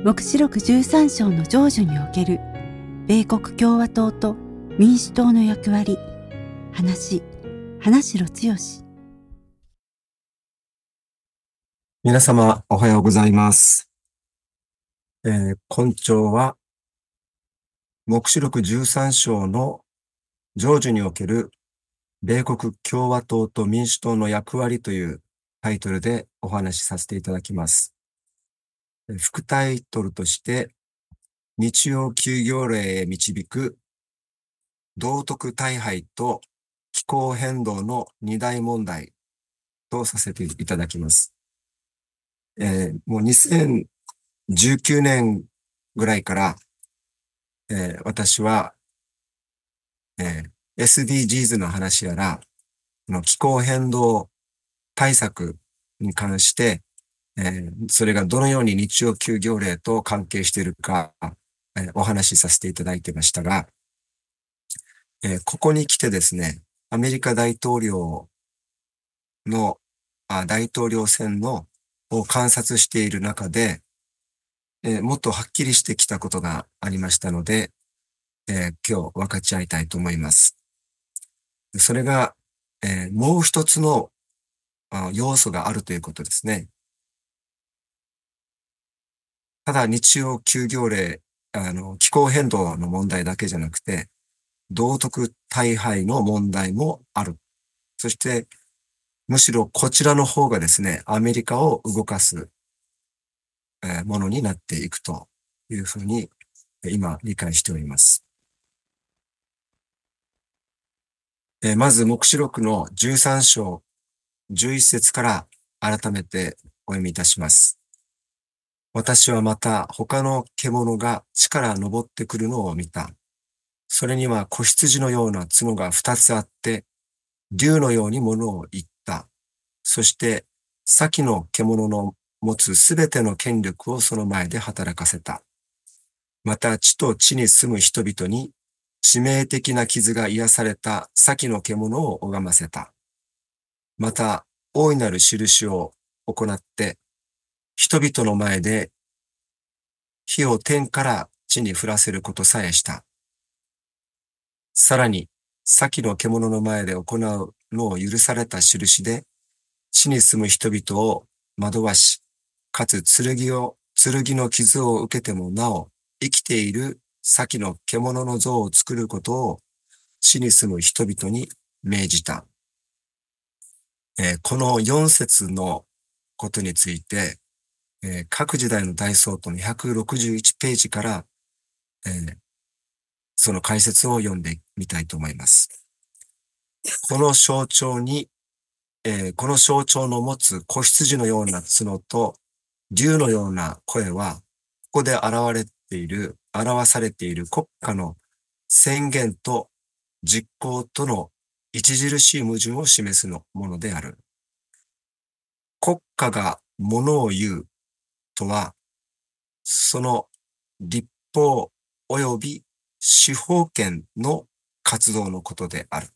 黙示録13章の成就における米国共和党と民主党の役割。花城剛。 皆様おはようございます。今朝は黙示録13章の成就における米国共和党と民主党の役割というタイトルでお話しさせていただきます。副タイトルとして日曜休業令へ導く道徳大敗と気候変動の二大問題とさせていただきます。もう2019年ぐらいから、私は、SDGs の話やら、気候変動対策に関して、それがどのように日曜休業令と関係しているか、お話しさせていただいてましたが、ここに来てですね、アメリカ大統領の大統領選を観察している中で、もっとはっきりしてきたことがありましたので、今日分かち合いたいと思います。それが、もう一つの要素があるということですね。ただ日曜休業令、気候変動の問題だけじゃなくて、道徳大敗の問題もある。そして、むしろこちらの方がですね、アメリカを動かす、ものになっていくというふうに、今理解しております。まず、黙示録の13章11節から改めてお読みいたします。私はまた他の獣が地から昇ってくるのを見た。それには子羊のような角が2つあって、竜のようにものを言った。そして、先の獣の持つすべての権力をその前で働かせた。また地と地に住む人々に致命的な傷が癒された先の獣を拝ませた。また大いなる印を行って、人々の前で火を天から地に降らせることさえした。さらに、先の獣の前で行うのを許された印で、地に住む人々を惑わし、かつ剣の傷を受けてもなお生きている先の獣の像を作ることを地に住む人々に命じた。この4節のことについて、各時代の大総統の161ページから、その解説を読んでみたいと思います。この象徴の持つ子羊のような角と竜のような声は、ここで表されている国家の宣言と実行との著しい矛盾を示すものである。国家がものを言うとは、その立法及び司法権の活動のことである。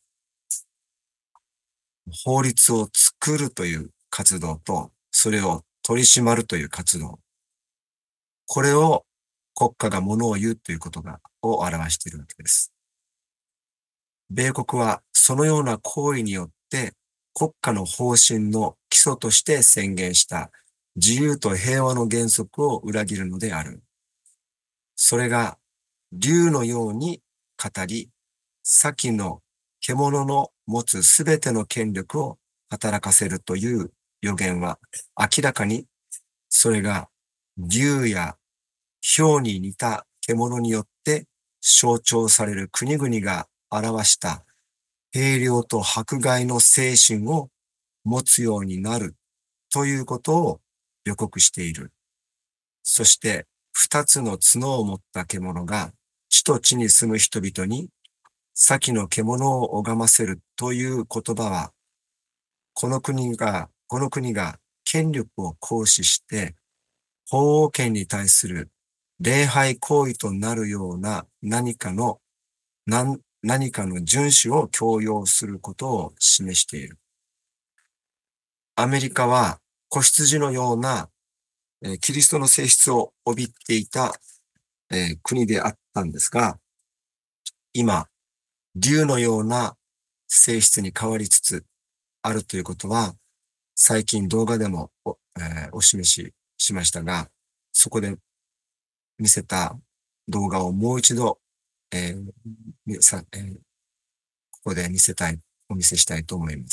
法律を作るという活動と、それを取り締まるという活動。これを国家がものを言うということを表しているわけです。米国はそのような行為によって国家の方針の基礎として宣言した自由と平和の原則を裏切るのである。それが竜のように語り、先の獣の持つすべての権力を働かせるという予言は明らかにそれが竜や豹に似た獣によって象徴される国々が表した平良と迫害の精神を持つようになるということを予告している。そして2つの角を持った獣が地と地に住む人々に先の獣を拝ませるという言葉は、この国が権力を行使して法王権に対する礼拝行為となるような何かの遵守を強要することを示している。アメリカは子羊のようなキリストの性質を帯びていた、国であったんですが、今、竜のような性質に変わりつつあるということは、最近動画でもお示ししましたが、そこで見せた動画をもう一度、えーみさえーここでお見せしたいと思います。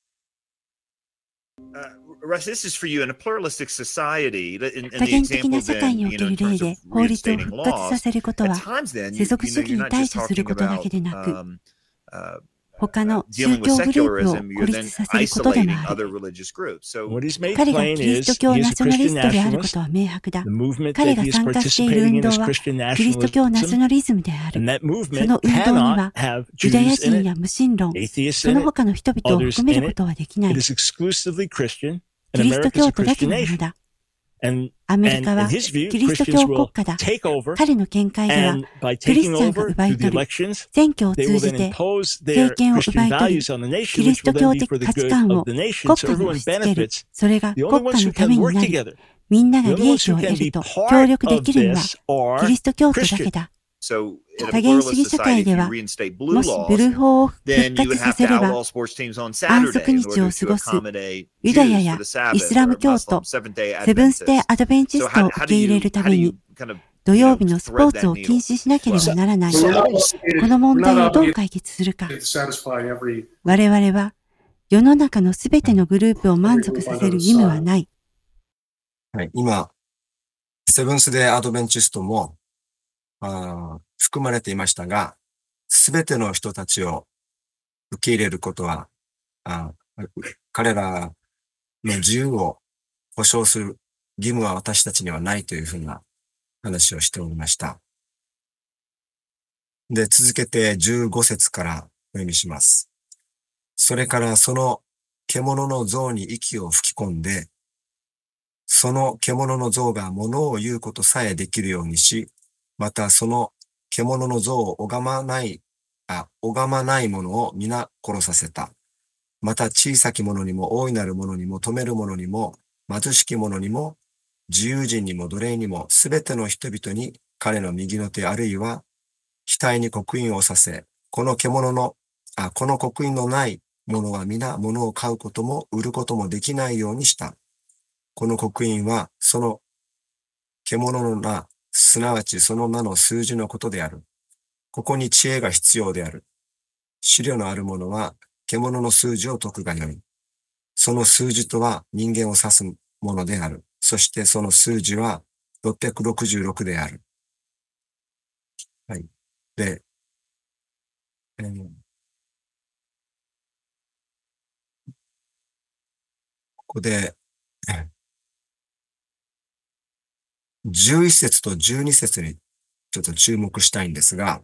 Russ, this is for you in a pluralistic society. In 多 the 元的 example, な社会 then, にお you け know, る in 例 terms で of 法律を reinstating 復活さ laws, せること at は times, then, 世俗主義 you're に not 対 just 処する talking ことだ about けでなく、 他 uh, の宗 dealing with 教グループを secularism. 孤 You're 立 then させることでも isolating ある。 other religious groups. So, What he's made 彼が plain キリスト is 教 he ナ is a ショナリ Christian ストであるこ nationalist. とは明白だ。 The movement 彼 that が he is 参加している participating 運 in 動 is は Christian キリスト教ナショ nationalism, ナリズムであ and る。 that そ movement の運動に cannot は have ユダヤ Jews in 人 it, や無神論、 atheists そ in の it, 他の人々を others 含め in る it. ことはできな It い。 is exclusively Christian, キ and リスト America is 教 a 徒だけ Christian のもの nation. だ。 And アメリカ in は his view, キリスト Christians 教国 will 家だ。 take over, 彼の見解では、 and by クリ taking スチャンが over 奪い through the 取り、 elections, 選挙を they 通 will じ then て impose 政 their 権を奪 Christian い取り、 values on the キ nation, リ which スト will then 教 be 的 for the 価値 good 観 of を the nation, 国 so 家に everyone 押し付ける。 benefits. それが The 国 only 家 ones の who ため can に work なり、 together, みんな the が only 利 ones 益 who を can 得 be ると part 協力で of きるのは this キ are リスト教徒だけ Christians. だ。 so in a 多元主 pluralist 義社会 society, で if you は、 reinstate も blue しブ laws, ルー法を復 then you 活 would さ have せ to れば、 outlaw sports teams on 安息 Saturday in 日を order 過 to ごす accommodate ユダヤ Jews for や the イス Sabbath ラム or 教 Muslim 徒、 Seventh-day セブンスデー Adventists. アドベンチ So ストを受け入れるために、 kind of 土 you 曜 know 日のスポ thread ーツ that を禁 needle? 止しなければならない。 We're こ not obligated, の問 we're 題 not をどう obligated 解決するか。 to satisfy every 我々は世の中のすべてのグループを満足させる義務はない。 はい、今、セブンスデーアドベンチストも含まれていましたが、すべての人たちを受け入れることは、彼らの自由を保障する義務は私たちにはないというふうな話をしておりました。で、続けて15節からお読みします。それからその獣の像に息を吹き込んで、その獣の像が物を言うことさえできるようにし、またその獣の像を拝まないものを皆殺させた。また小さき者にも大いなる者にも富める者にも貧しき者にも自由人にも奴隷にもすべての人々に彼の右の手あるいは額に刻印をさせ、この刻印のない者は皆物を買うことも売ることもできないようにした。この刻印はその獣の名、すなわちその名の数字のことである。ここに知恵が必要である。資料のある者は獣の数字を解くがよい。その数字とは人間を指すものである。そしてその数字は666である。はい。で、ここで、11節と12節にちょっと注目したいんですが、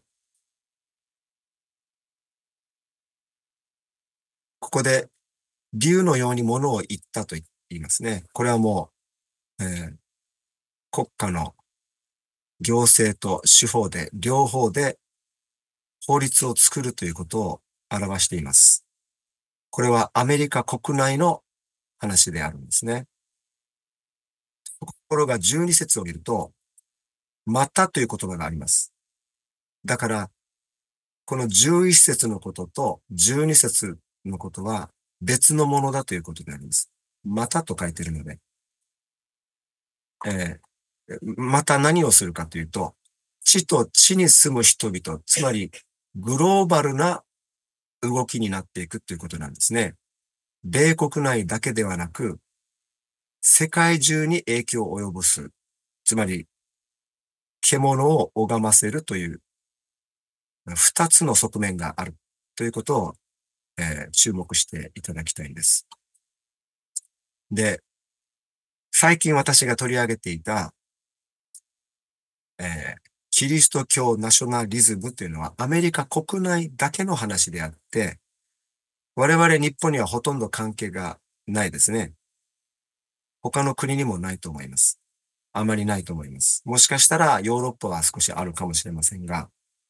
ここで、竜のように物を言ったと言いますね。これはもう、国家の行政と司法で、両方で法律を作るということを表しています。これはアメリカ国内の話であるんですね。ところが12節を見ると、またという言葉があります。だから、この11節のことと12節のことは別のものだということであります。またと書いているので。また何をするかというと、地と地に住む人々、つまりグローバルな動きになっていくということなんですね。米国内だけではなく、世界中に影響を及ぼす。つまり、獣を拝ませるという、二つの側面があるということを、注目していただきたいんです。で、最近私が取り上げていた、キリスト教ナショナリズムというのはアメリカ国内だけの話であって、我々日本にはほとんど関係がないですね。他の国にもないと思います。あまりないと思います。もしかしたらヨーロッパは少しあるかもしれませんが、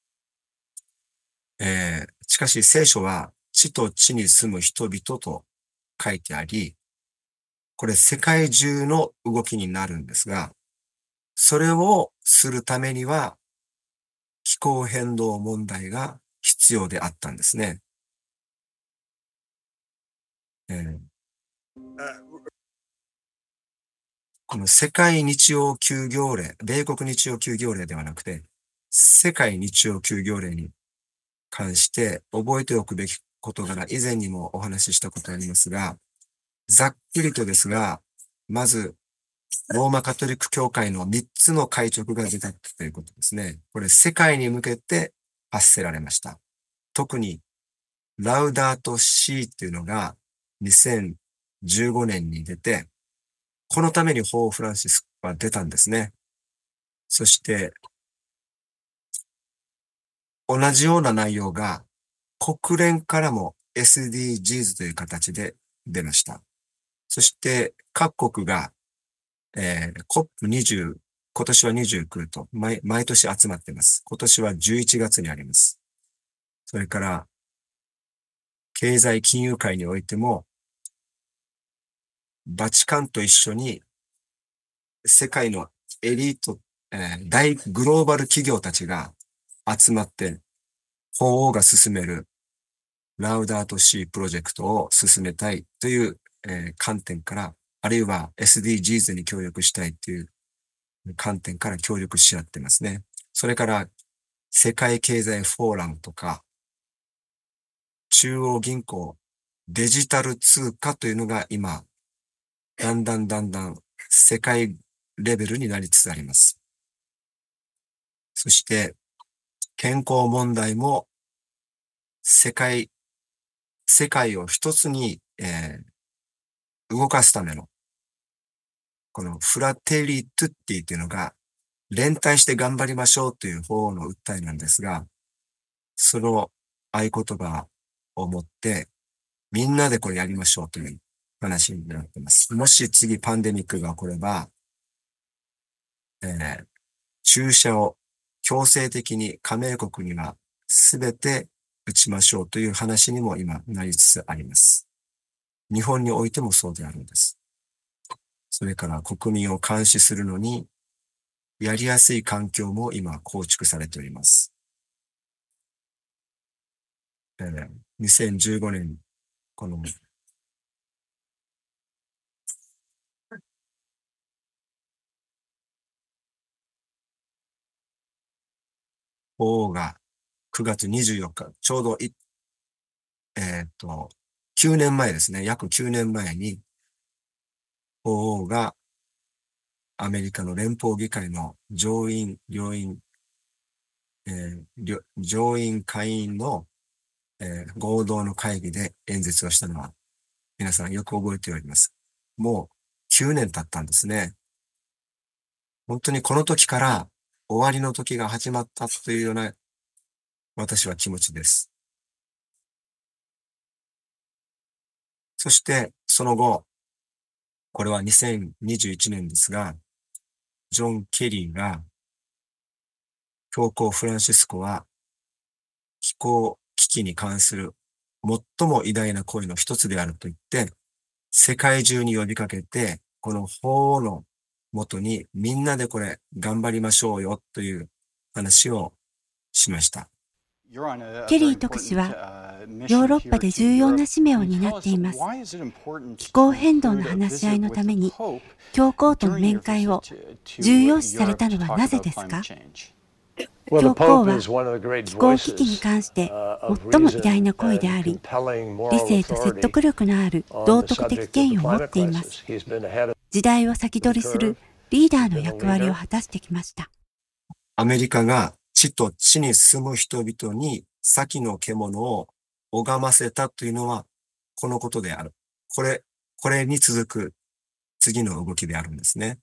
しかし聖書は地と地に住む人々と書いてあり、 これ世界中の動きになるんですが、それをするためには気候変動問題が必要であったんですね。この世界日曜休業令、米国日曜休業令ではなくて、世界日曜休業令に関して覚えておくべきことから以前にもお話ししたことありますが、ざっくりとですが、まず、ローマカトリック教会の3つの戒勅が出たということですね。これ世界に向けて発せられました。特に、ラウダートシーっていうのが2015年に出て、このために法フランシスコは出たんですね。そして、同じような内容が国連からも SDGs という形で出ました。そして各国が、COP20、今年は29と毎年集まっています。今年は11月にあります。それから、経済金融界においても、バチカンと一緒に世界のエリート、大グローバル企業たちが集まって法王が進めるラウダートシープロジェクトを進めたいという、観点から、あるいは SDGs に協力したいという観点から協力し合ってますね。それから世界経済フォーラムとか中央銀行デジタル通貨というのが今だんだん世界レベルになりつつあります。そして健康問題も世界を一つに、動かすためのこのフラテリトゥッティというのが連帯して頑張りましょうという法の訴えなんですが、その合言葉を持ってみんなでこれやりましょうという話になっています。もし次パンデミックが起これば、注射を強制的に加盟国にはすべて打ちましょうという話にも今なりつつあります。日本においてもそうであるんです。それから国民を監視するのにやりやすい環境も今構築されております。2015年、この法王が9月24日、ちょうど9年前ですね、約9年前に、法王がアメリカの連邦議会の上院、下院の、合同の会議で演説をしたのは、皆さんよく覚えております。もう9年経ったんですね。本当にこの時から終わりの時が始まったというような私は気持ちです。そしてその後、これは2021年ですが、ジョン・ケリーが教皇フランシスコは気候危機に関する最も偉大な声の一つであると言って、世界中に呼びかけて、この法のもとにみんなでこれ頑張りましょうよという話をしました。 ケリー特使はヨーロッパで重要な使命を担っています。気候変動の話し合いのために教皇との面会を重要視されたのはなぜですか？教皇は気候危機に関して最も偉大な声であり、理性と説得力のある道徳的権威を持っています。時代を先取りするリーダーの役割を果たしてきました。 アメリカが地と地に住む人々に先の獣を拝ませたというのはこのことである。これに続く次の動きであるんですね。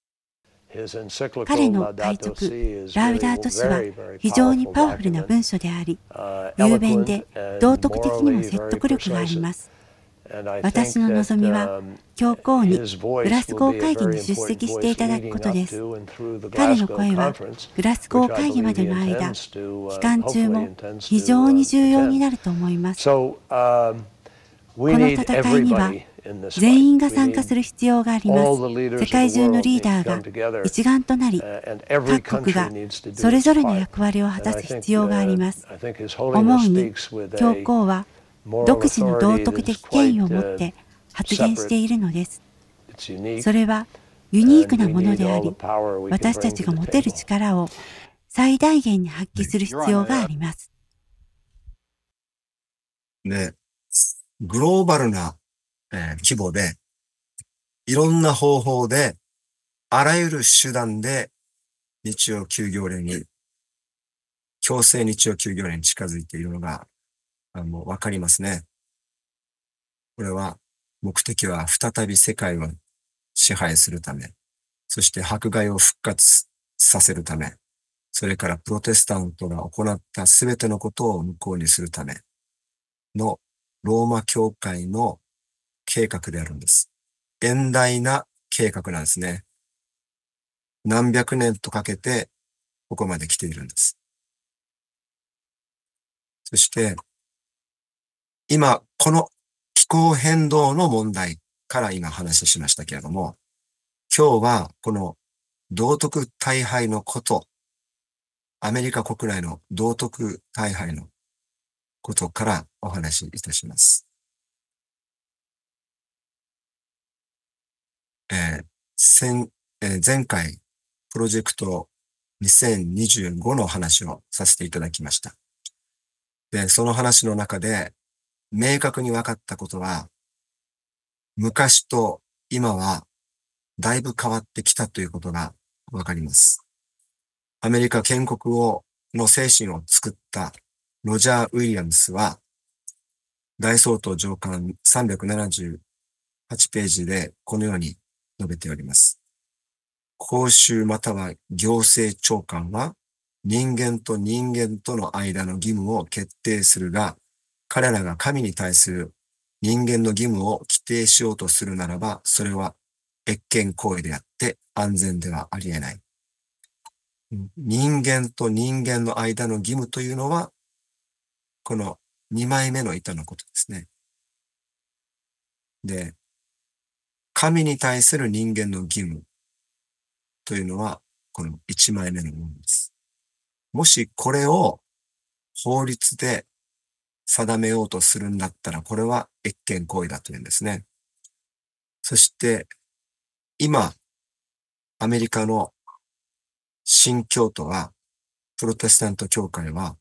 彼の戒勅ラウダート氏は非常にパワフルな文書であり、雄弁で道徳的にも説得力があります。私の望みは教皇にグラスゴー会議に出席していただくことです。彼の声はグラスゴー会議までの間、期間中も非常に重要になると思います。この戦いには全員が参加する必要があります。世界中のリーダーが一丸となり、各国がそれぞれの役割を果たす必要があります。思うに、教皇は独自の道徳的権威を持って発言しているのです。それはユニークなものであり、私たちが持てる力を最大限に発揮する必要があります。 で、グローバルな、規模で、いろんな方法で、あらゆる手段で日曜休業令に、強制日曜休業令に近づいているのが、もうわかりますね。これは、目的は再び世界を支配するため、そして迫害を復活させるため、それからプロテスタントが行ったすべてのことを無効にするためのローマ教会の計画であるんです。遠大な計画なんですね。何百年とかけてここまで来ているんです。そして、今、この気候変動の問題から今話しましたけれども、今日はこの道徳大敗のこと、アメリカ国内の道徳大敗のことからお話しいたします。前回、プロジェクト2025の話をさせていただきました。で、その話の中で、明確に分かったことは、昔と今はだいぶ変わってきたということが分かります。アメリカ建国の精神を作ったロジャー・ウィリアムスは、大総統上官378ページでこのように述べております。公衆または行政長官は人間と人間との間の義務を決定するが、彼らが神に対する人間の義務を規定しようとするならば、それは越権行為であって安全ではあり得ない。人間と人間の間の義務というのは、この2枚目の板のことですね。で、神に対する人間の義務というのは、この1枚目のものです。もしこれを法律で定めようとするんだったら、これは越権行為だというんですね。そして、今、アメリカの新教徒は、プロテスタント教会は、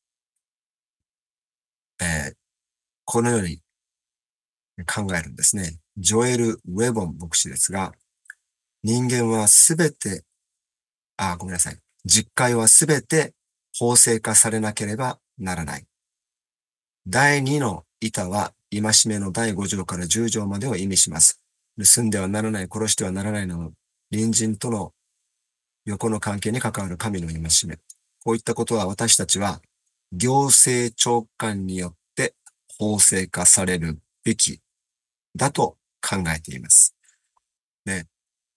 このように考えるんですね。ジョエル・ウェボン牧師ですが、人間はすべて、ごめんなさい。実戒はすべて法制化されなければならない。第2の板は、戒めの第5条から10条までを意味します。盗んではならない、殺してはならないの隣人との横の関係に関わる神の戒め。こういったことは私たちは行政長官によって法制化されるべきだと考えています。で、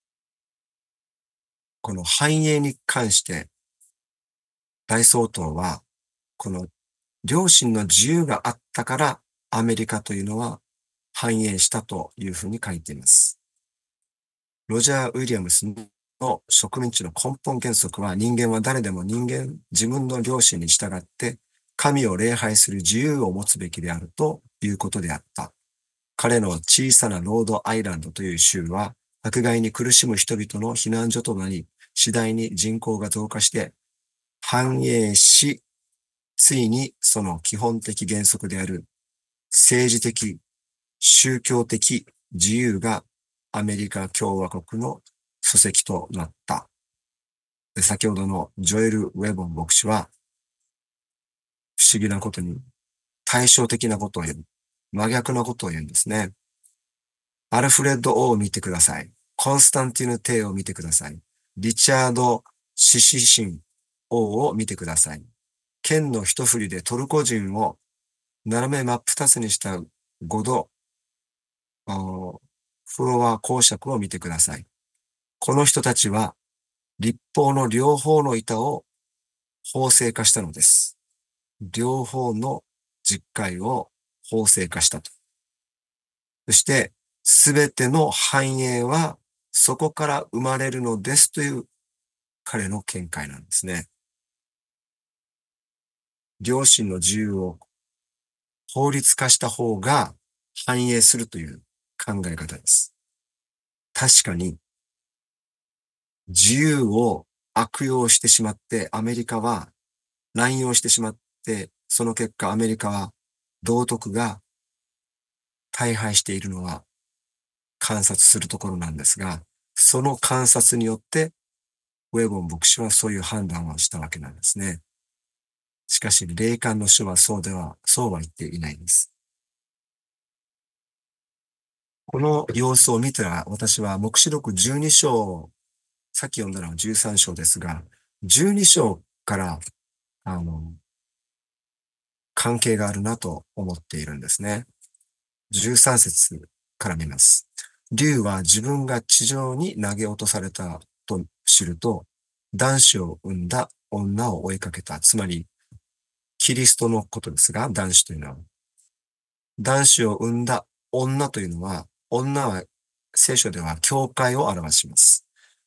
この繁栄に関して大総統はこの良心の自由があったからアメリカというのは繁栄したというふうに書いています。ロジャー・ウィリアムスの植民地の根本原則は人間は誰でも自分の良心に従って神を礼拝する自由を持つべきであるということであった。彼の小さなロードアイランドという州は迫害に苦しむ人々の避難所となり、次第に人口が増加して繁栄し、ついにその基本的原則である政治的、宗教的自由がアメリカ共和国の礎石となった。先ほどのジョエル・ウェボン牧師は不思議なことに対照的なことを言う。真逆なことを言うんですね。アルフレッド・王を見てください。コンスタンティヌ・帝を見てください。リチャード・シシシン王を見てください。剣の一振りでトルコ人を斜め真っ二つにした5度、フロア公爵を見てください。この人たちは立法の両方の板を法制化したのです。両方の実戒を法制化したと。そして、 すべての繁栄はそこから生まれるのですという彼の見解なんですね。良心の自由を法律化した方が繁栄するという考え方です。確かに自由を悪用してしまってアメリカは乱用してしまって、その結果アメリカは道徳が大敗しているのは観察するところなんですが、その観察によってウェボン牧師はそういう判断をしたわけなんですね。しかし霊感の書はそうは言っていないです。この様子を見たら私は黙示録12章、さっき読んだのは13章ですが、12章から関係があるなと思っているんですね。13節から見ます。竜は自分が地上に投げ落とされたと知ると、男子を産んだ女を追いかけた。つまり、キリストのことですが、男子というのは。男子を産んだ女というのは、女は聖書では教会を表します。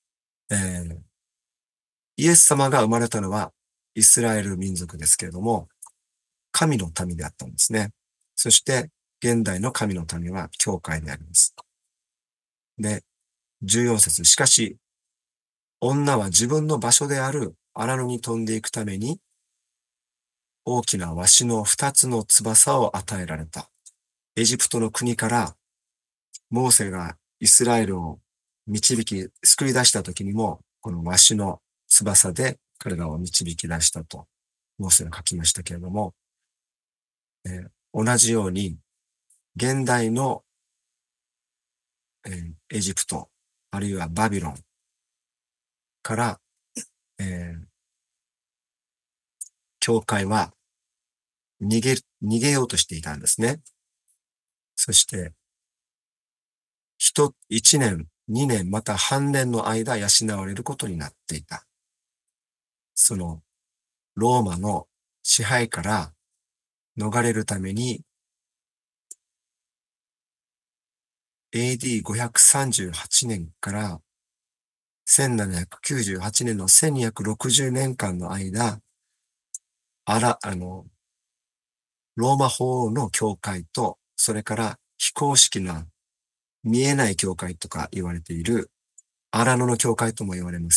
イエス様が生まれたのはイスラエル民族ですけれども、神の民であったんですね。そして、現代の神の民は教会であります。で、14節。しかし、女は自分の場所である荒野に飛んでいくために、大きなワシの2つの翼を与えられた。エジプトの国から、モーセがイスラエルを救い出した時にも、このワシの翼で彼らを導き出したと、モーセが書きましたけれども、同じように、現代の、エジプト、あるいはバビロンから、教会は逃げようとしていたんですね。そして、1年、2年、また半年の間養われることになっていた。その、ローマの支配から逃れるために、AD538 年から1798年の1260年間の間、ローマ法の教会と、それから非公式な見えない教会とか言われている、荒野の教会とも言われます、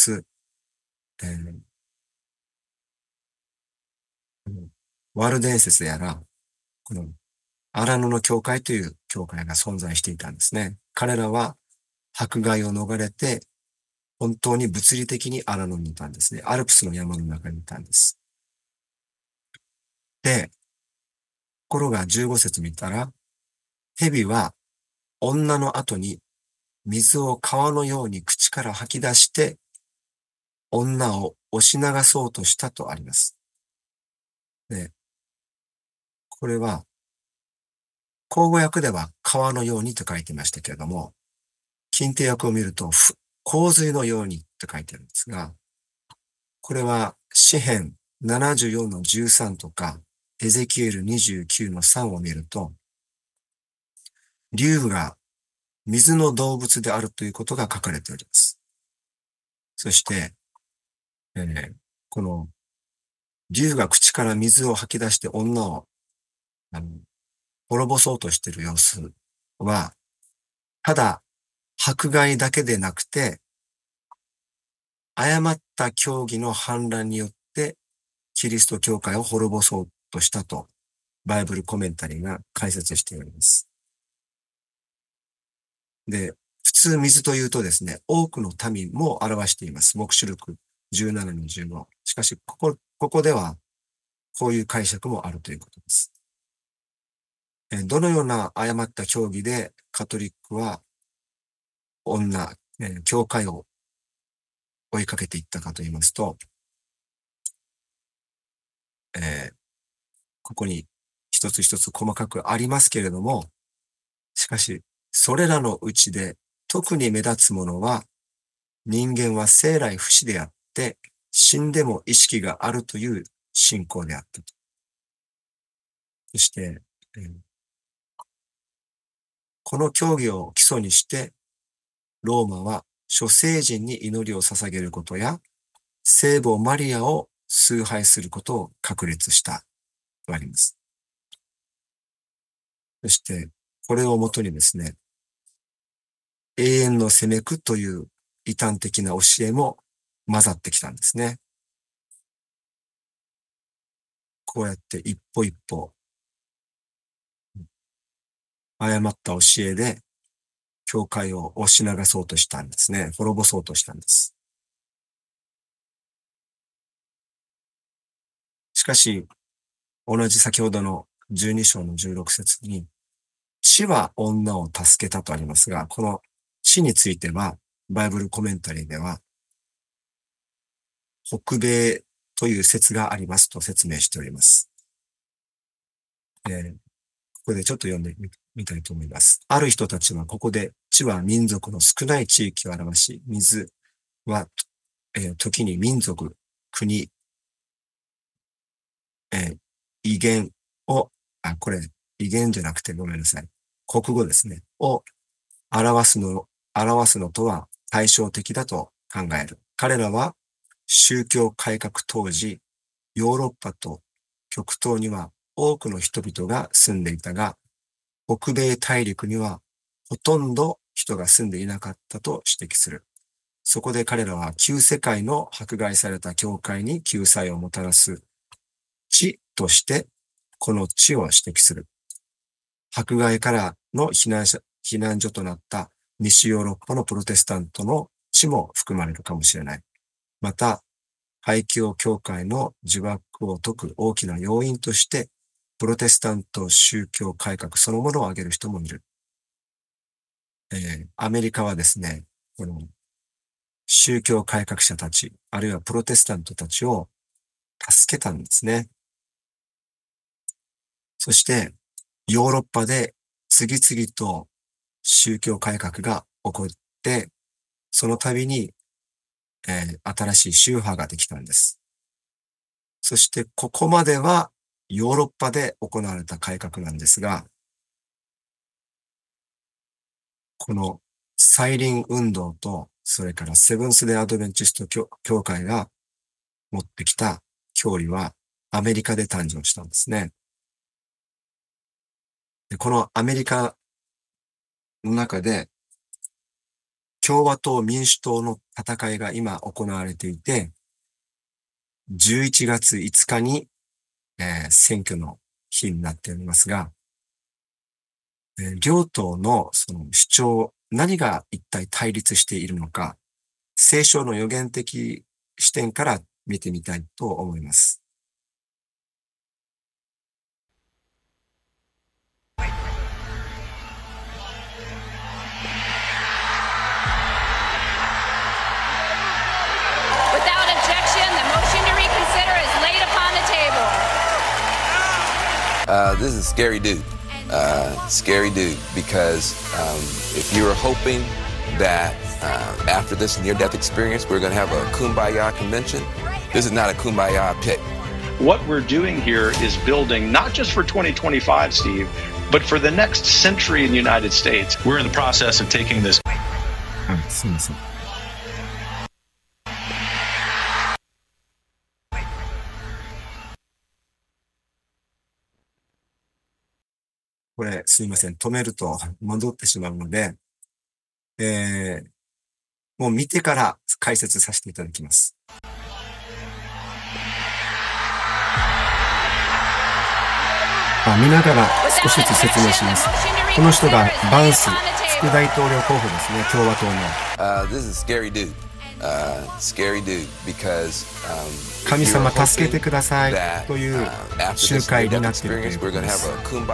ワル伝説やら、この荒野の教会という教会が存在していたんですね。彼らは迫害を逃れて、本当に物理的に荒野にいたんですね。アルプスの山の中にいたんです。で、ところが15節見たら、蛇は女の後に水を川のように口から吐き出して、女を押し流そうとしたとあります。で、これは、口語訳では川のようにと書いてましたけれども、近定訳を見ると、洪水のようにと書いてあるんですが、これは詩編74の13とか、エゼキエル29の3を見ると、竜が水の動物であるということが書かれております。そして、この竜が口から水を吐き出して女を滅ぼそうとしている様子は、ただ迫害だけでなくて、誤った教義の反乱によってキリスト教会を滅ぼそうとしたと、バイブルコメンタリーが解説しております。で、普通水というとですね、多くの民も表しています。黙示録17の15。しかし、ここでは、こういう解釈もあるということです。どのような誤った教義でカトリックは教会を追いかけていったかと言いますと、ここに一つ一つ細かくありますけれども、しかし、それらのうちで特に目立つものは、人間は生来不死であって、死んでも意識があるという信仰であったと。そして、 この教義を基礎にして、ローマは諸聖人に祈りを捧げることや、聖母マリアを崇拝することを確立したとあります。そして、これをもとにですね、永遠の責めくという異端的な教えも混ざってきたんですね。こうやって一歩一歩、誤った教えで、教会を押し流そうとしたんですね。滅ぼそうとしたんです。しかし、同じ先ほどの12章の16節に、地は女を助けたとありますが、この地については、バイブルコメンタリーでは、北米という説がありますと説明しております。ここでちょっと読んでみたいと思います。ある人たちはここで地は民族の少ない地域を表し、水は、時に民族、国、威厳を、これ威厳じゃなくてごめんなさい。国語ですね。を表すのとは対照的だと考える。彼らは宗教改革当時、ヨーロッパと極東には多くの人々が住んでいたが、北米大陸にはほとんど人が住んでいなかったと指摘する。そこで彼らは旧世界の迫害された教会に救済をもたらす地としてこの地を指摘する。迫害からの避難所となった西ヨーロッパのプロテスタントの地も含まれるかもしれない。また、廃教教会の呪縛を解く大きな要因として、プロテスタント宗教改革そのものを挙げる人もいる。アメリカはですね、この宗教改革者たち、あるいはプロテスタントたちを助けたんですね。そして、ヨーロッパで次々と宗教改革が起こって、その度に、新しい宗派ができたんです。そして、ここまではヨーロッパで行われた改革なんですが、この再臨運動と、それからセブンスデーアドベンチスト教会が持ってきた教理はアメリカで誕生したんですね。で、このアメリカの中で共和党民主党の戦いが今行われていて、11月5日に、選挙の日になっておりますが、両党のその主張、何が一体対立しているのか、聖書の予言的視点から見てみたいと思います。 This is scary dude. Scary dude, because if you were hoping that after this near-death experience we're going to have a kumbaya convention, this is not a kumbaya pit. What we're doing here is building not just for 2025, Steve, but for the next century in the United States. We're in the process of taking this. すみません。これ、すいません。止めると戻ってしまうので、もう見てから解説させていただきます。見ながら少しずつ説明します。この人がバンス副大統領候補ですね、共和党の。 This is scary dude. Scary dude, because 神様助けてくださいという集会になっているということです。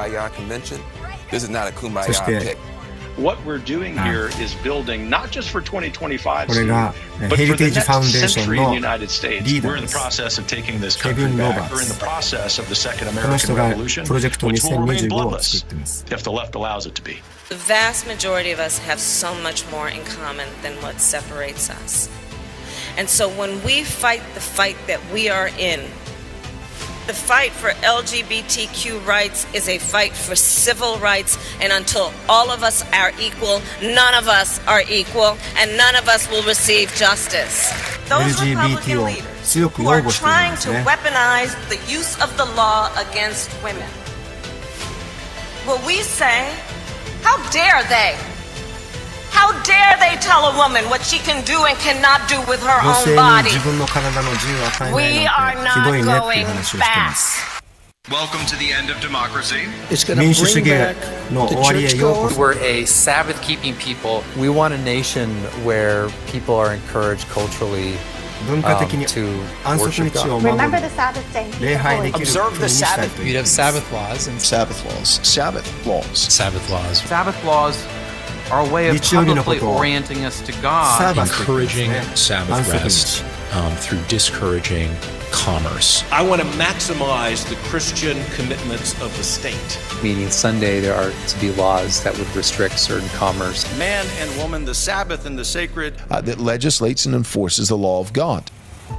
そして、 What we're doing here is building not just for 2025, これがヘリテージファウンデーションのリーダーです。ケビン・ロバーツ。この人がプロジェクト2025を作っています。 The vast majority of us have so much more in common than what separates us. And so when we fight the fight that we are in, the fight for LGBTQ rights is a fight for civil rights, and until all of us are equal, none of us are equal, and none of us will receive justice. Those Republican leaders who are trying to weaponize the use of the law against women, will we say, how dare they? How dare they tell a woman what she can do and cannot do with her own body? We are not going back. Welcome to the end of democracy. It's going to bring back the churchgoers. We're a Sabbath-keeping people. We want a nation where people are encouraged culturally to worship God. Remember the Sabbath day. Observe the Sabbath. We'd have Sabbath laws and Sabbath laws. Sabbath laws. Sabbath laws. Sabbath laws are a way of publicly orienting us to God. Encouraging Sabbath rest through discouraging commerce. I want to maximize the Christian commitments of the state. Meaning Sunday there are to be laws that would restrict certain commerce. Man and woman, the Sabbath and the sacred. That legislates and enforces the law of God.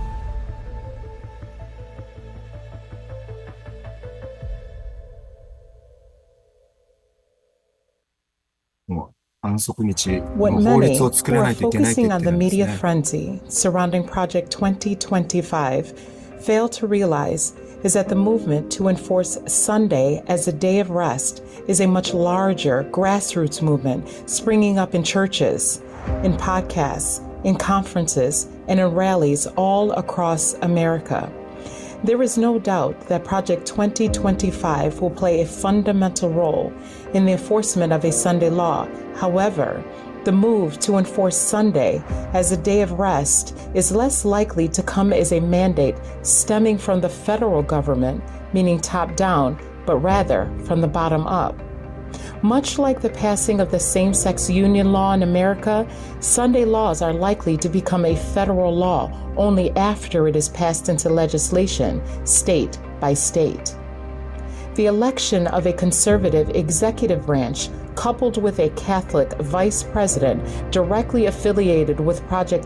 What many who are focusing on the media frenzy surrounding Project 2025 fail to realize is that the movement to enforce Sunday as a day of rest is a much larger grassroots movement springing up in churches, in podcasts, in conferences, and in rallies all across America. There is no doubt that Project 2025 will play a fundamental role in the enforcement of a Sunday law. However, the move to enforce Sunday as a day of rest is less likely to come as a mandate stemming from the federal government, meaning top down, but rather from the bottom up. Much like the passing of the same-sex union law in America, Sunday laws are likely to become a federal law only after it is passed into legislation, state by state. The election of a conservative executive branch coupled with a Catholic vice president directly affiliated with Project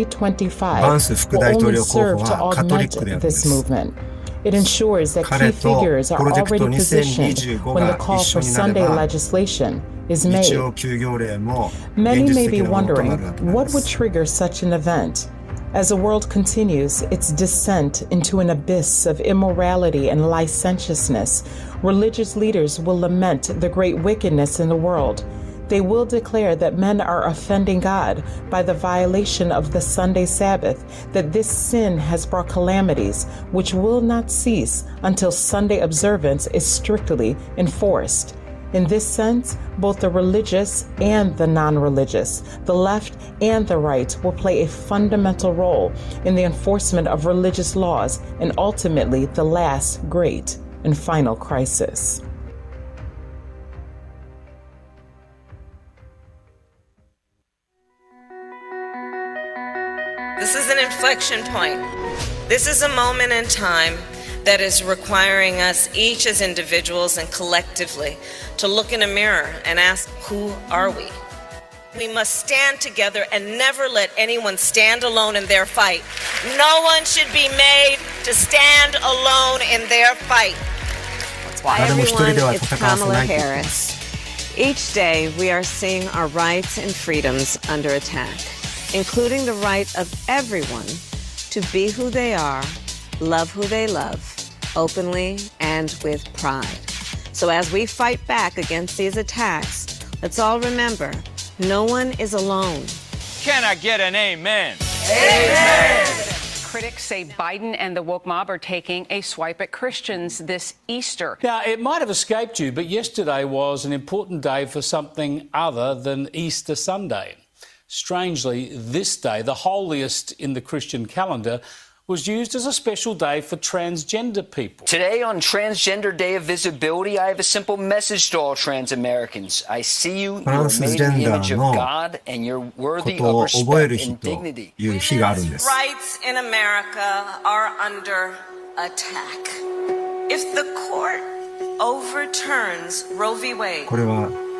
2025 will only serve to augment this movement. It ensures that key figures are already positioned when the call for Sunday legislation is made. Many may be wondering what would trigger such an event. As the world continues its descent into an abyss of immorality and licentiousness, religious leaders will lament the great wickedness in the world. They will declare that men are offending God by the violation of the Sunday Sabbath, that this sin has brought calamities which will not cease until Sunday observance is strictly enforced. In this sense, both the religious and the non-religious, the left and the right, will play a fundamental role in the enforcement of religious laws and ultimately the last great and final crisis. This is an inflection point. This is a moment in time that is requiring us each as individuals and collectively to look in a mirror and ask, who are we? We must stand together and never let anyone stand alone in their fight. No one should be made to stand alone in their fight. Hi everyone, it's Kamala Harris. Each day we are seeing our rights and freedoms under attack, including the right of everyone to be who they are, love who they love, openly and with pride. So as we fight back against these attacks, let's all remember, no one is alone. Can I get an amen? Amen! Critics say Biden and the woke mob are taking a swipe at Christians this Easter. Now, it might have escaped you, but yesterday was an important day for something other than Easter Sunday. Strangely, this day, the holiest in the Christian calendar, was used as a special day for transgender people. Today, on Transgender Day of Visibility, I have a simple message to all trans Americans. I see you, you're made in the image of God, and you're worthy of respect and dignity. Women's rights in America are under attack. If the court overturns Roe v. Wade,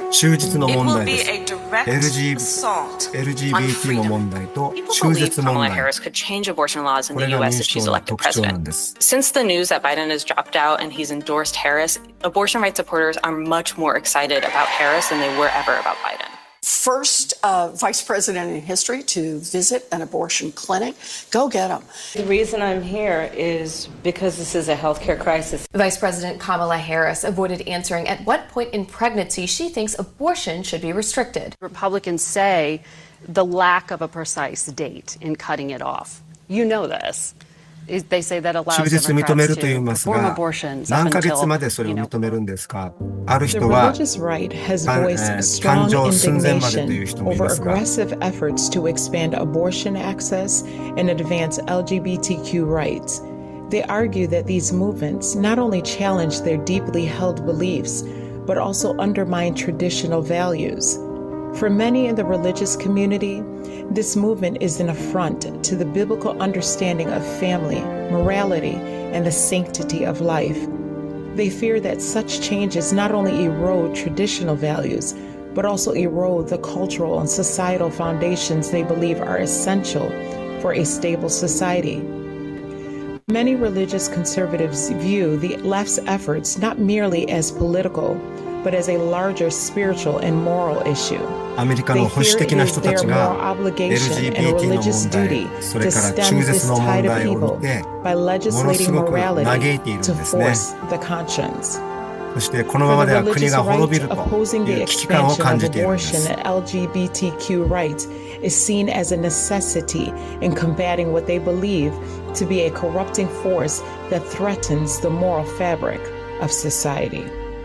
中絶の It 問 will 題 be です。 a direct assault on LGBT の freedom. 問題と People 中 believe 絶問 Kamala 題。 Harris could change abortion laws in こ the れが民 U.S. if 主 she's 党の elected 特徴なん president. です。 Since the news that Biden has dropped out and he's endorsed Harris, abortion rights supporters are much more excited about Harris than they were ever about Biden. First vice president in history to visit an abortion clinic. Go get him. The reason I'm here is because this is a healthcare crisis. Vice President Kamala Harris avoided answering at what point in pregnancy she thinks abortion should be restricted. Republicans say the lack of a precise date in cutting it off. You know this. They say that allows 中絶認める Democrats と言い to ます perform が、 abortions 何 up ヶ月 until, までそれを認めるんですか。ある The 人は、 religious right has voiced strong 誕生寸前までという indignation 人もい over ますが、 aggressive efforts to expand abortion access and advance LGBTQ rights. They argue that these movements not only challenge their deeply held beliefs, but also undermine traditional values. For many in the religious community, this movement is an affront to the biblical understanding of family, morality, and the sanctity of life. They fear that such changes not only erode traditional values, but also erode the cultural and societal foundations they believe are essential for a stable society. Many religious conservatives view the left's efforts not merely as political, but as a larger spiritual and moral issue. アメリカの保守的な人たちが LGBT の問題、それから中絶の問題を見て、ものすごく嘆いているんですね。そしてこのままでは国が滅びるという危機感を感じているんです。 LGBTQ rights is seen as a necessity in combating what they believe to be a corrupting force that threatens the moral fabric of society.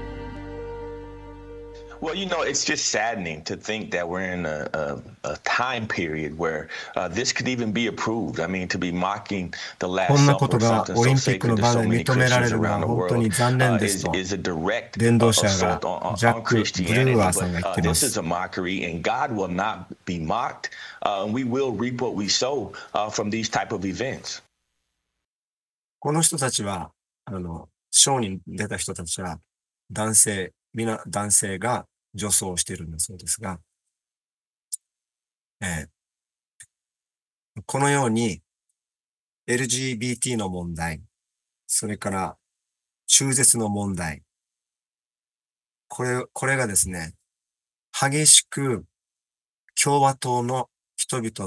Well, you know, it's just saddening to think that we're in a time period where this could even be approved. I mean, to be mocking the Last Supper, something so sacred to so many Christians around the world, is a direct assault on Christianity. But this is a mockery, and God will not be mocked. We will reap what we sow from these type of events. この人たちは、ショーに出た人たちは、男性が女装をしているんだそうですが、このように LGBT の問題、それから中絶の問題、これがですね、激しく共和党の人々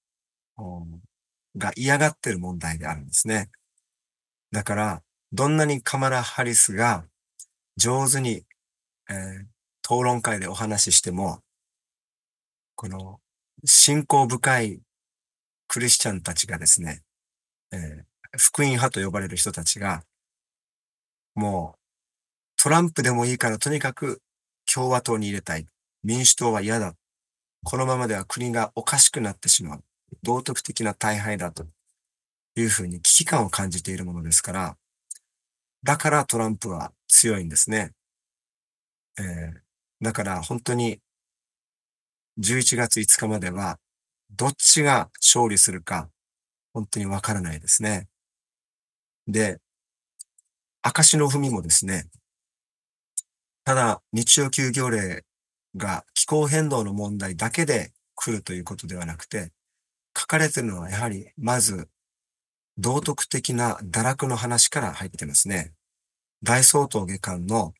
が嫌がっている問題であるんですね。だから、どんなにカマラ・ハリスが上手に討論会でお話ししても、この信仰深いクリスチャンたちがですね、福音派と呼ばれる人たちが、もうトランプでもいいからとにかく共和党に入れたい。民主党は嫌だ。このままでは国がおかしくなってしまう。道徳的な大敗だというふうに危機感を感じているものですから、だからトランプは強いんですね。だから本当に11月5日まではどっちが勝利するか本当にわからないですね。で、証の文もですね、ただ日曜休業令が気候変動の問題だけで来るということではなくて、書かれているのはやはりまず道徳的な堕落の話から入ってますね。大総統下巻の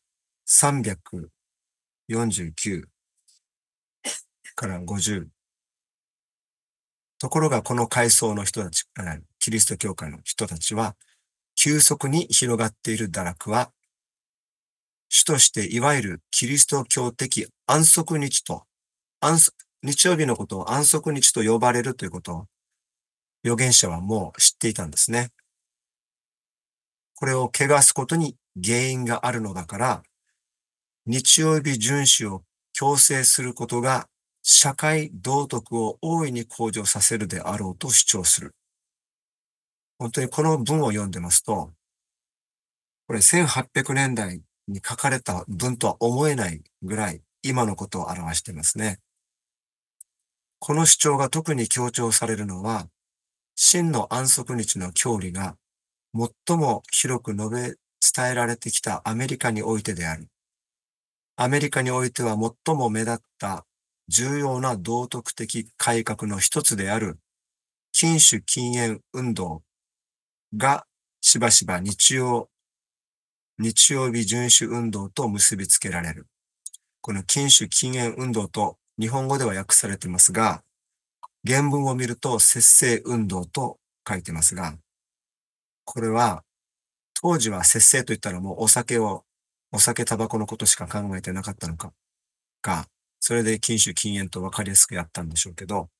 349から50。ところがこの階層の人たち、キリスト教会の人たちは、急速に広がっている堕落は、主としていわゆるキリスト教的安息日と、日曜日のことを安息日と呼ばれるということを、預言者はもう知っていたんですね。これを汚すことに原因があるのだから、日曜日遵守を強制することが社会道徳を大いに向上させるであろうと主張する。本当にこの文を読んでますと、これ1800年代に書かれた文とは思えないぐらい今のことを表していますね。この主張が特に強調されるのは、真の安息日の教理が最も広く述べ伝えられてきたアメリカにおいてであり、 アメリカにおいては最も目立った重要な道徳的改革の一つである禁酒禁煙運動がしばしば日曜日遵守運動と結びつけられる。この禁酒禁煙運動と日本語では訳されていますが、原文を見ると節制運動と書いてますが、これは当時は節制と言ったらもうお酒、タバコのことしか考えてなかったのかが、それで禁酒禁煙と分かりやすくやったんでしょうけど、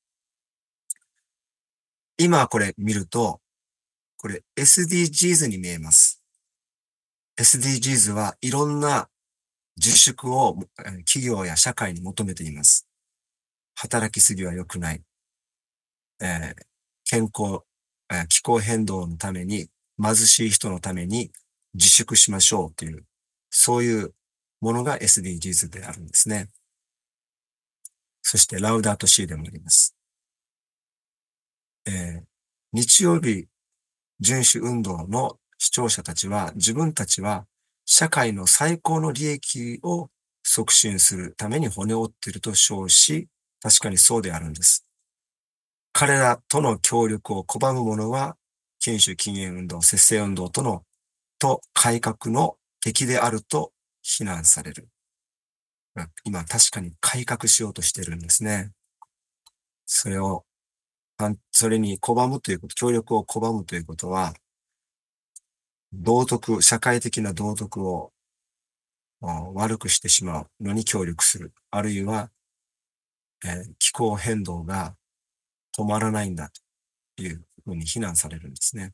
今これ見ると、これ SDGs に見えます。SDGs はいろんな自粛を企業や社会に求めています。働きすぎは良くない。健康、気候変動のために、貧しい人のために自粛しましょうという、そういうものが SDGs であるんですね。そしてラウダートシーでもあります。日曜日遵守運動の視聴者たちは自分たちは社会の最高の利益を促進するために骨を折っていると称し、確かにそうであるんです。彼らとの協力を拒む者は禁酒禁煙運動、節制運動と改革の敵であると非難される。今確かに改革しようとしてるんですね。それに拒むということ、協力を拒むということは、社会的な道徳を悪くしてしまうのに協力する。あるいは、気候変動が止まらないんだというふうに非難されるんですね。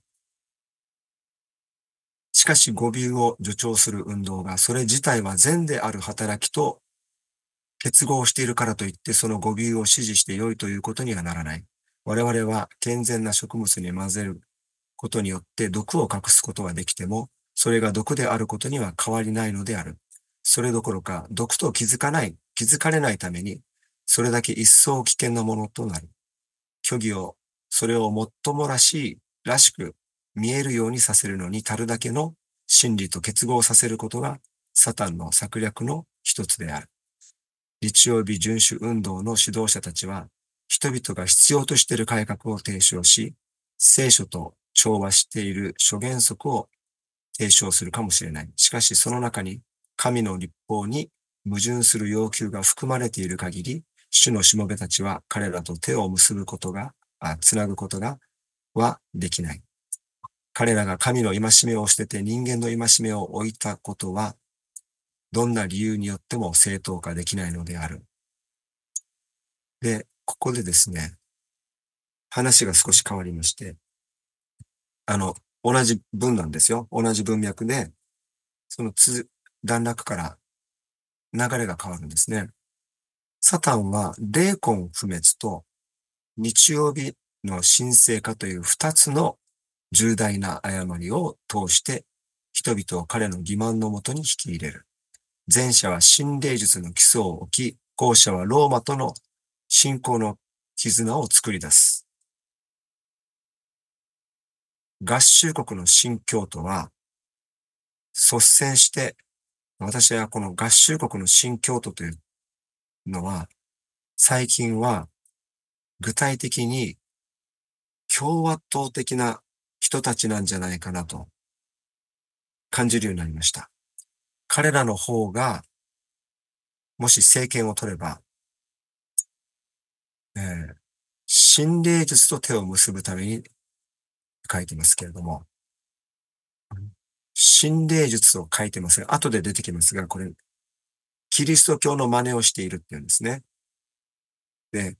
しかし誤謬を助長する運動が、それ自体は善である働きと結合しているからといって、その誤謬を支持して良いということにはならない。我々は健全な食物に混ぜることによって毒を隠すことはできても、それが毒であることには変わりないのである。それどころか、毒と気づかれないために、それだけ一層危険なものとなる。虚偽を、それをもっともらしく見えるようにさせるのに足るだけの真理と結合させることが、サタンの策略の一つである。日曜日遵守運動の指導者たちは、人々が必要としている改革を提唱し、聖書と調和している諸原則を提唱するかもしれない。しかしその中に神の律法に矛盾する要求が含まれている限り、主のしもべたちは彼らと手をつなぐことはできない。彼らが神の戒めを捨てて人間の戒めを置いたことは、どんな理由によっても正当化できないのである。で、ここでですね、話が少し変わりまして、同じ文なんですよ。同じ文脈で、その段落から流れが変わるんですね。サタンは霊魂不滅と日曜日の神聖化という二つの重大な誤りを通して人々を彼の欺瞞のもとに引き入れる。前者は神霊術の基礎を置き、後者はローマとの信仰の絆を作り出す。合衆国の新教徒は率先して、私はこの合衆国の新教徒というのは、最近は具体的に共和党的な人たちなんじゃないかなと感じるようになりました。彼らの方が、もし政権を取れば、神霊術と手を結ぶために書いてますけれども、神霊術を書いてますが、後で出てきますが、これ、キリスト教の真似をしているっていうんですね。で、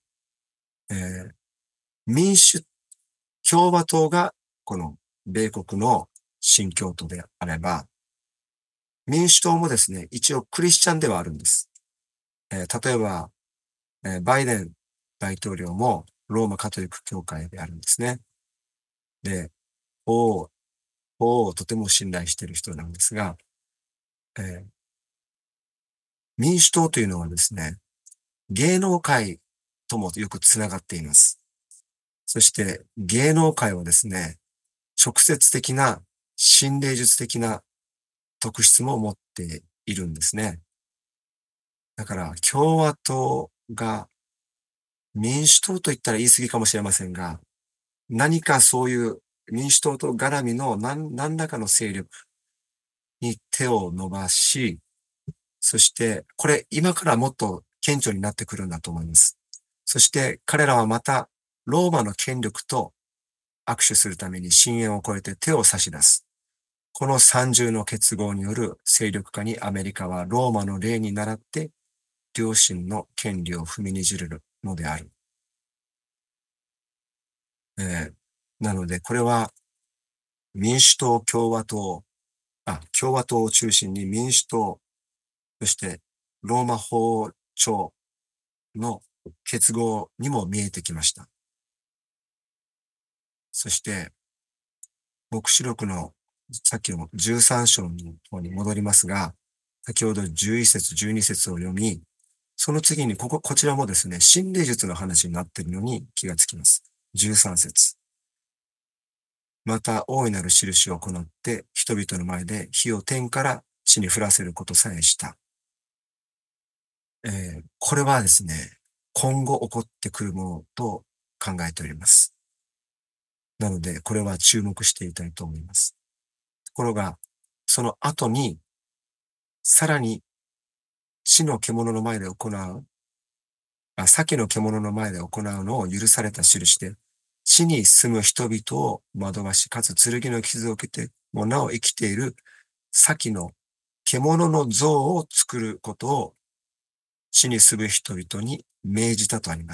共和党がこの米国の新教徒であれば、民主党もですね、一応クリスチャンではあるんです。例えば、バイデン大統領もローマカトリック教会であるんですね。で、法をとても信頼している人なんですが、民主党というのはですね、芸能界ともよくつながっています。そして芸能界はですね、直接的な神霊術的な特質も持っているんですね。 だから共和党が民主党と言ったら言い過ぎかもしれませんが、何かそういう民主党と絡みの何らかの勢力に手を伸ばし、そしてこれ今からもっと顕著になってくるんだと思います。そして彼らはまたローマの権力と握手するために深淵を越えて手を差し出す。この三重の結合による勢力化にアメリカはローマの例に倣って良心の権利を踏みにじるのである。なのでこれは民主党、共和党を中心に民主党、そしてローマ法庁の結合にも見えてきました。そして、黙示録のさっきの13章の方に戻りますが、先ほど11節、12節を読み、その次にこちらもですね、心霊術の話になっているのに気がつきます。13節。また大いなる印を行って人々の前で火を天から地に降らせることさえした。これはですね、今後起こってくるものと考えております。なので、これは注目していたいと思います。ところが、その後に、さらに、地の獣の前で行う、先の獣の前で行うのを許された印で、地に住む人々を惑わし、かつ剣の傷を受けて、もうなお生きている先の獣の像を作ることを地に住む人々に命じたとあります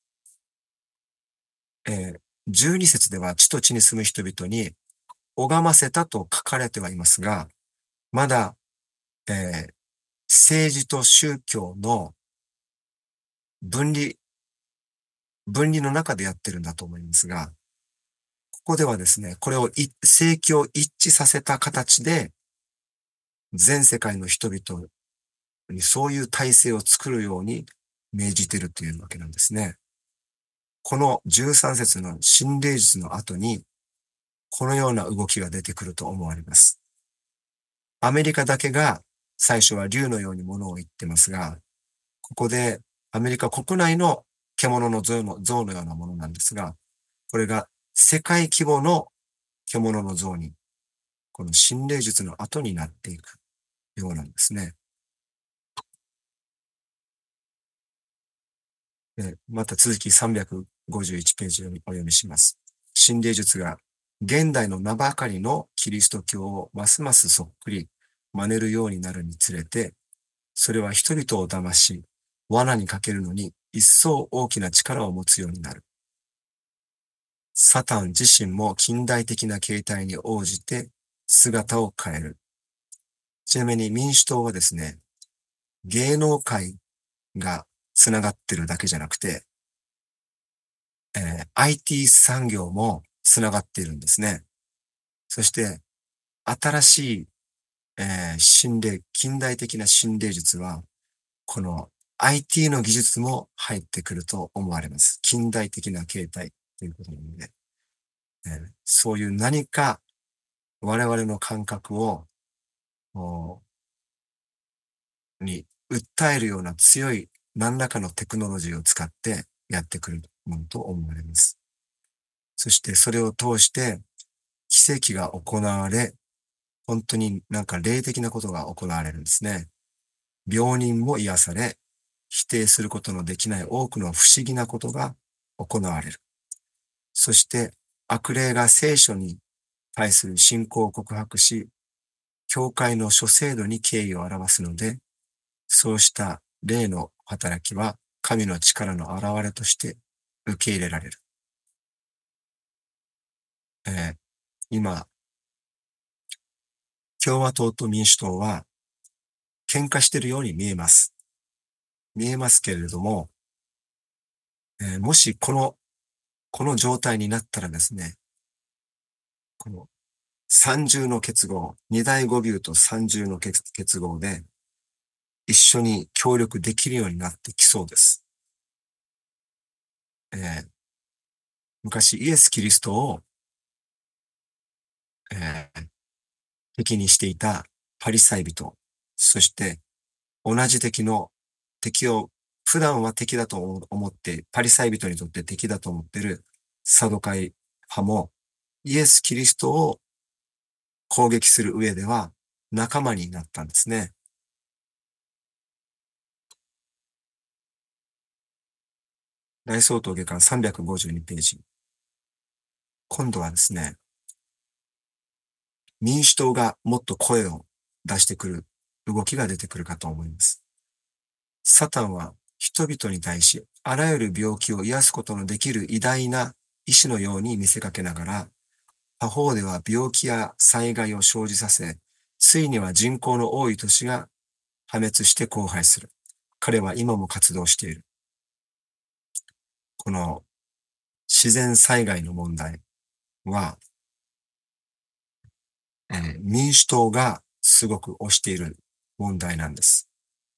。12節では地と地に住む人々に拝ませたと書かれてはいますが、まだ、政治と宗教の分離の中でやってるんだと思いますが、ここではですね、これを政教一致させた形で、全世界の人々にそういう体制を作るように命じているというわけなんですね。この13節の心霊術の後に、このような動きが出てくると思われます。アメリカだけが最初は竜のようにものを言ってますが、ここでアメリカ国内の獣の像のようなものなんですが、これが世界規模の獣の像に、この心霊術の後になっていくようなんですね。また続き351ページをお読みします。心霊術が現代の名ばかりのキリスト教をますますそっくり真似るようになるにつれて、それは人々を騙し、罠にかけるのに一層大きな力を持つようになる。サタン自身も近代的な形態に応じて姿を変える。ちなみに民主党はですね、芸能界がつながってるだけじゃなくて、IT 産業もつながっているんですね。そして、新しい、近代的な心霊術は、この IT の技術も入ってくると思われます。近代的な形態ということなので、そういう何か我々の感覚を、に訴えるような強い何らかのテクノロジーを使ってやってくるものと思われます。そしてそれを通して奇跡が行われ、本当になんか霊的なことが行われるんですね。病人も癒され、否定することのできない多くの不思議なことが行われる。そして悪霊が聖書に対する信仰を告白し、教会の諸制度に敬意を表すので、そうした霊の働きは神の力の現れとして受け入れられる。今、共和党と民主党は喧嘩しているように見えます。見えますけれども、もしこの状態になったらですね、この三重の結合、二大五ビューと三重の結合で一緒に協力できるようになってきそうです。昔イエス・キリストを、敵にしていたパリサイ人、そして同じ敵の普段は敵だと思って、パリサイ人にとって敵だと思っているサドカイ派も、イエス・キリストを攻撃する上では仲間になったんですね。大総統下巻352ページ。今度はですね、民主党がもっと声を出してくる動きが出てくるかと思います。サタンは人々に対し、あらゆる病気を癒すことのできる偉大な医師のように見せかけながら、他方では病気や災害を生じさせ、ついには人口の多い都市が破滅して荒廃する。彼は今も活動している。この自然災害の問題は、民主党がすごく推している問題なんです。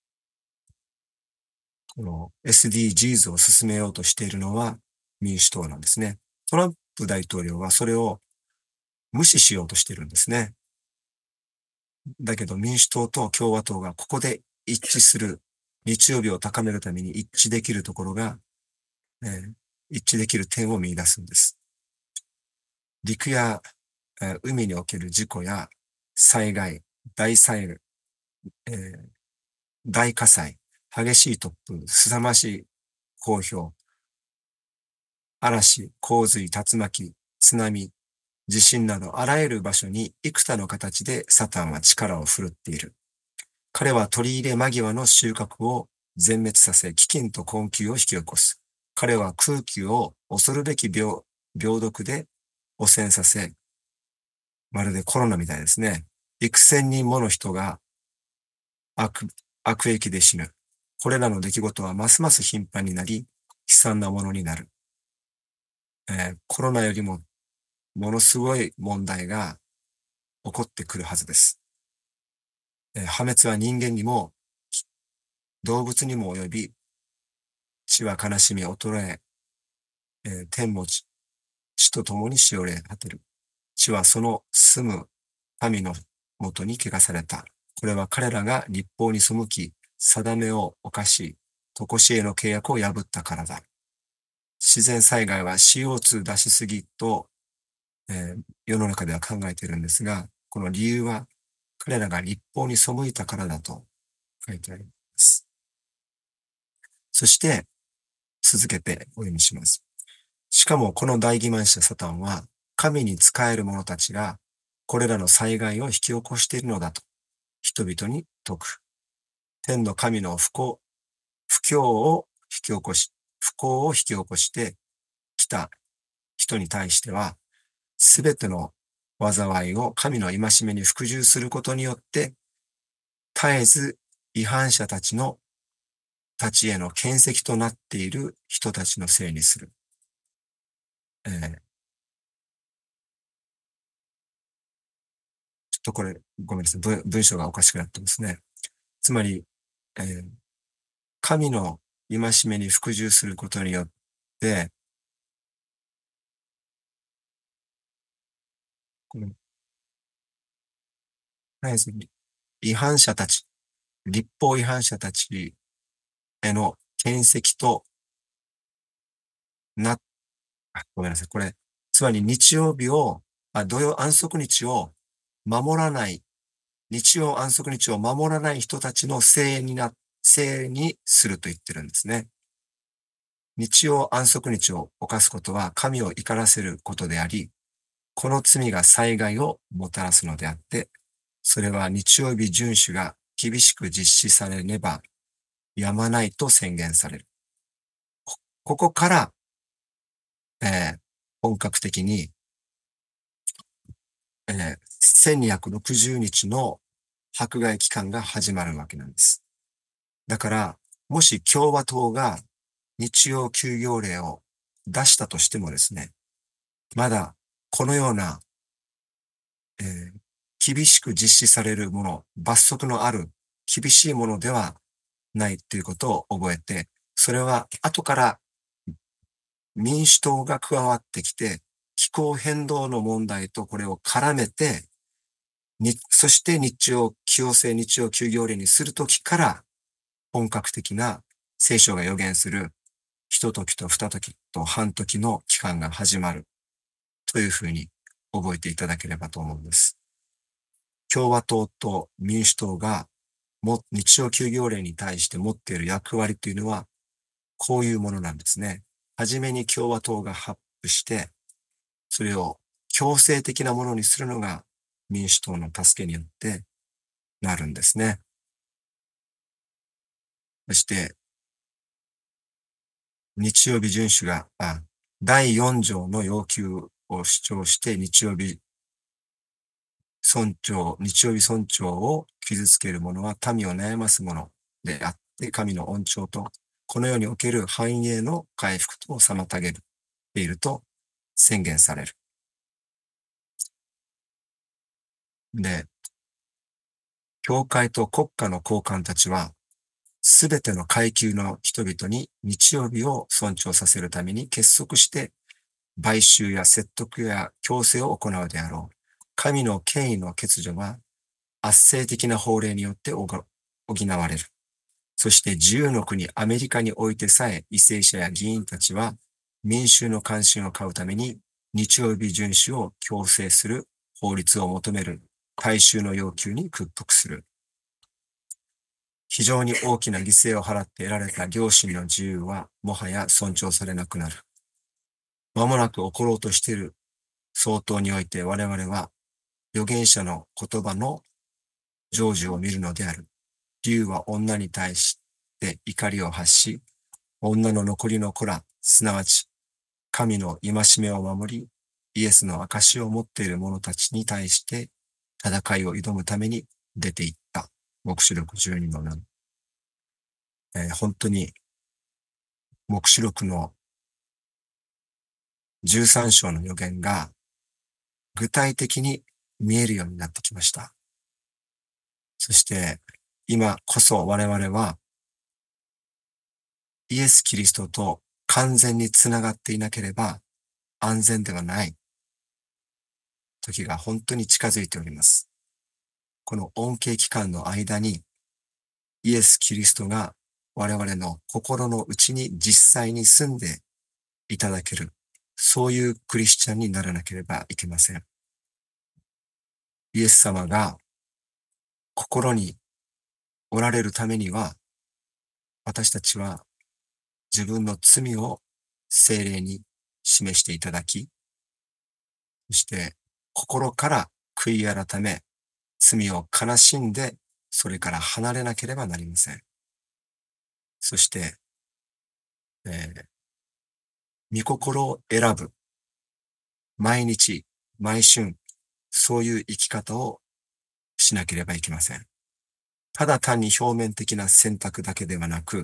この SDGs を進めようとしているのは民主党なんですね。トランプ大統領はそれを無視しようとしているんですね。だけど民主党と共和党がここで一致する、日曜日を高めるために一致できるところが、一致できる点を見出すんです。陸や海における事故や災害、大災害、大火災、激しい突風、凄まじい降氷、嵐、洪水、竜巻、津波、地震などあらゆる場所に幾多の形でサタンは力を振るっている。彼は取り入れ間際の収穫を全滅させ、飢饉と困窮を引き起こす。彼は空気を恐るべき病毒で汚染させ、まるでコロナみたいですね。幾千人もの人が悪疫で死ぬ。これらの出来事はますます頻繁になり、悲惨なものになる。コロナよりもものすごい問題が起こってくるはずです。破滅は人間にも動物にも及び、地は悲しみ衰え、天も地と共にしおれ果てる。地はその住む民のもとに汚された。これは彼らが立法に背き、定めを犯し、常しえの契約を破ったからだ。自然災害は CO2 出しすぎと、世の中では考えているんですが、この理由は彼らが立法に背いたからだと書いてあります。そして続けてお読みします。しかもこの大欺瞞者サタンは神に仕える者たちがこれらの災害を引き起こしているのだと人々に説く。天の神の不幸を引き起こしてきた人に対しては、すべての災いを神の戒めに服従することによって、絶えず違反者たちへの権責となっている人たちのせいにする。ちょっとこれ、ごめんなさい。文章がおかしくなってますね。つまり、神の戒めに服従することによって、違反者たち、立法違反者たちへの権責とごめんなさい。これ、つまり土曜安息日を守らない、日曜安息日を守らない人たちのせいにすると言ってるんですね。日曜安息日を犯すことは神を怒らせることであり、この罪が災害をもたらすのであって、それは日曜日遵守が厳しく実施されねばやまないと宣言される。ここから、本格的に、1260日の迫害期間が始まるわけなんです。だから、もし共和党が日曜休業令を出したとしてもですね、まだこのような、厳しく実施されるもの、罰則のある厳しいものではないということを覚えて、それは後から民主党が加わってきて、気候変動の問題とこれを絡めて、そして強制日曜休業令にするときから、 本格的な聖書が予言する一時と二時と半時の期間が始まるというふうに覚えていただければと思うんです。共和党と民主党が日曜休業令に対して持っている役割というのはこういうものなんですね。はじめに共和党が発布して、それを強制的なものにするのが民主党の助けによってなるんですね。そして、日曜日遵守が、第4条の要求を主張して日曜日尊重を傷つける者は民を悩ます者であって、神の恩寵とこの世における繁栄の回復とを妨げていると宣言される。で、教会と国家の高官たちは、すべての階級の人々に日曜日を尊重させるために結束して、買収や説得や強制を行うであろう。神の権威の欠如は、圧政的な法令によって補われる。そして自由の国アメリカにおいてさえ、為政者や議員たちは、民衆の関心を買うために、日曜日遵守を強制する法律を求める大衆の要求に屈服する。非常に大きな犠牲を払って得られた良心の自由はもはや尊重されなくなる。間もなく起ころうとしている相当において我々は預言者の言葉の成就を見るのである。竜は女に対して怒りを発し、女の残りの子ら、すなわち神の戒めを守り、イエスの証を持っている者たちに対して戦いを挑むために出て行った。黙示録12の7。本当に黙示録の13章の予言が具体的に見えるようになってきました。そして今こそ我々はイエス・キリストと完全につながっていなければ安全ではない時が本当に近づいております。この恩恵期間の間にイエス・キリストが我々の心の内に実際に住んでいただける、そういうクリスチャンにならなければいけません。イエス様が心におられるためには、私たちは自分の罪を聖霊に示していただき、そして心から悔い改め、罪を悲しんで、それから離れなければなりません。そして、御心を選ぶ。毎日、毎春、そういう生き方をしなければいけません。ただ単に表面的な選択だけではなく、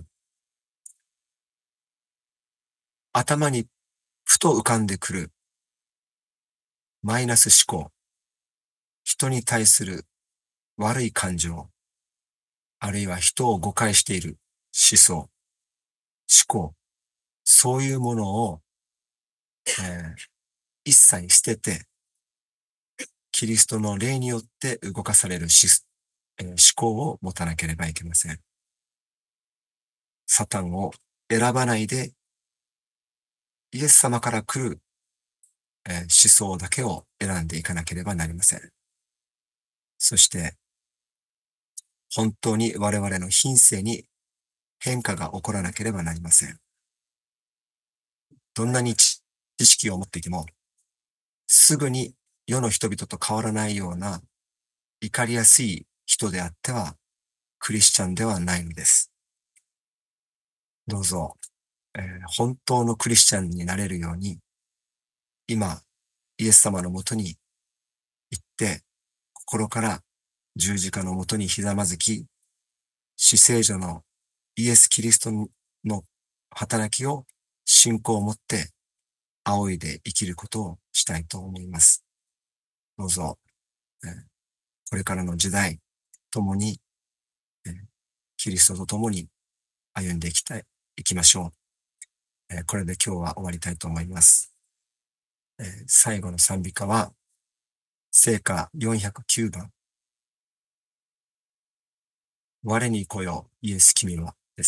頭にふと浮かんでくるマイナス思考、人に対する悪い感情、あるいは人を誤解している思想、思考、そういうものを、一切捨てて、キリストの霊によって動かされる思考を持たなければいけません。サタンを選ばないで、イエス様から来る、思想だけを選んでいかなければなりません。そして、本当に我々の品性に変化が起こらなければなりません。どんなに知識を持っていても、すぐに世の人々と変わらないような怒りやすい人であっては、クリスチャンではないのです。どうぞ、本当のクリスチャンになれるように、今、イエス様のもとに行って、心から十字架のもとにひざまずき、至聖女のイエス・キリストの働きを信仰を持って仰いで生きることをしたいと思います。どうぞ、これからの時代、共に、キリストと共に歩んでいきましょう。これで今日は終わりたいと思います。最後の賛美歌は、聖歌409番。 我に来よ、イエス君は、です。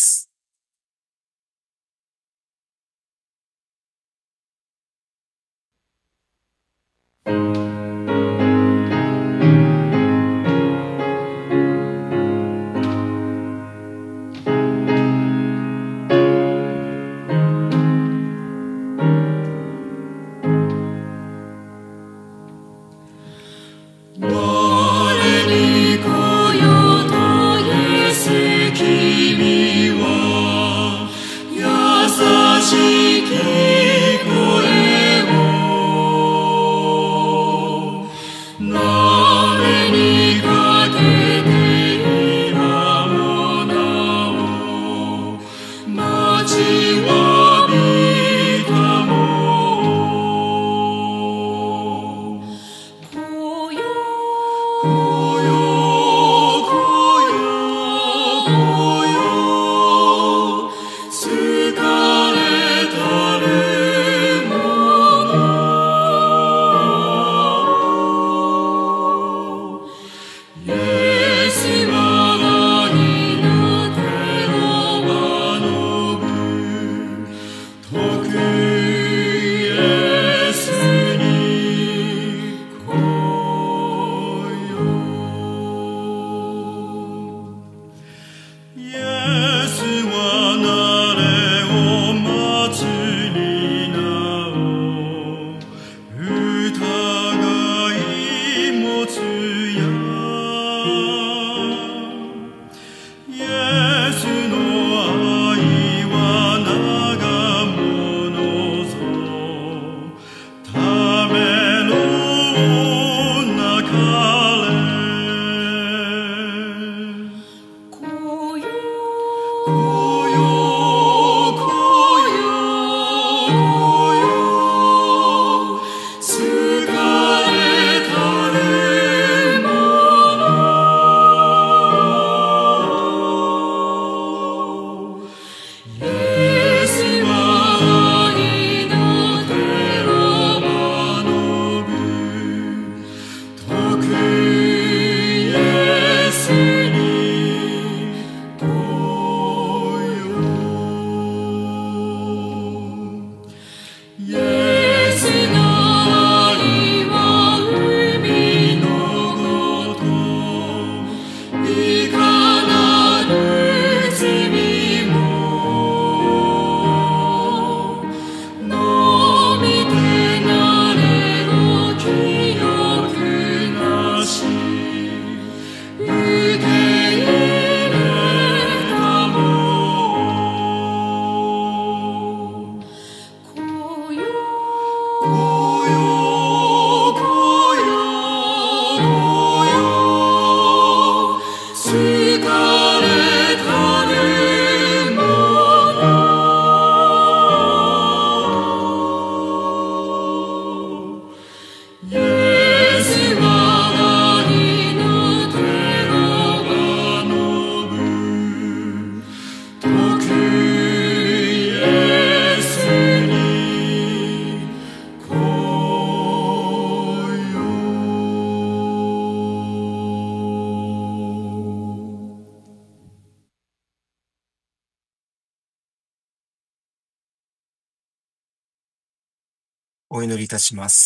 お祈りいたします。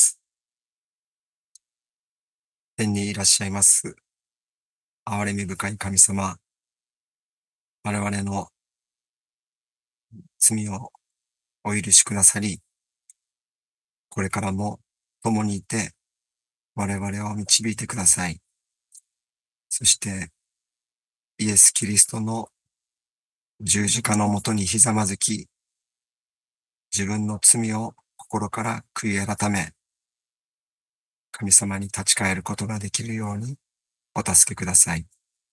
天にいらっしゃいます。憐れみ深い神様。我々の罪をお許しくださり、これからも共にいて我々を導いてください。そしてイエス・キリストの十字架のもとにひざまずき、自分の罪を心から悔い改め、神様に立ち返ることができるようにお助けください。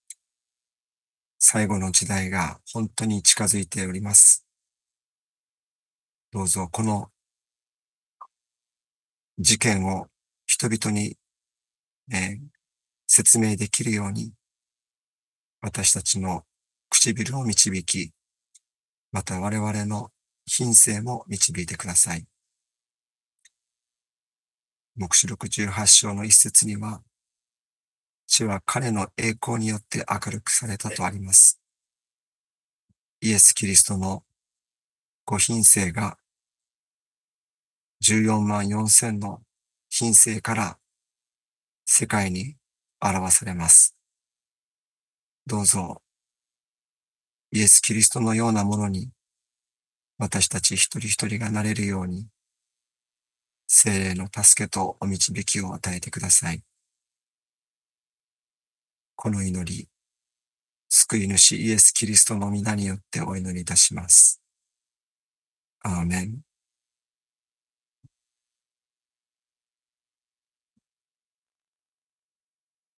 最後の時代が本当に近づいております。どうぞこの事件を人々に、説明できるように、私たちの唇を導き、また我々の品性も導いてください。黙示録18章の一節には、 地は彼の栄光によって明るくされたとあります。イエス・キリストのご品性が14万4千の品性から世界に表されます。どうぞ、イエス・キリストのようなものに私たち一人一人がなれるように、聖霊の助けとお導きを与えてください。この祈り、救い主イエス・キリストの御名によってお祈りいたします。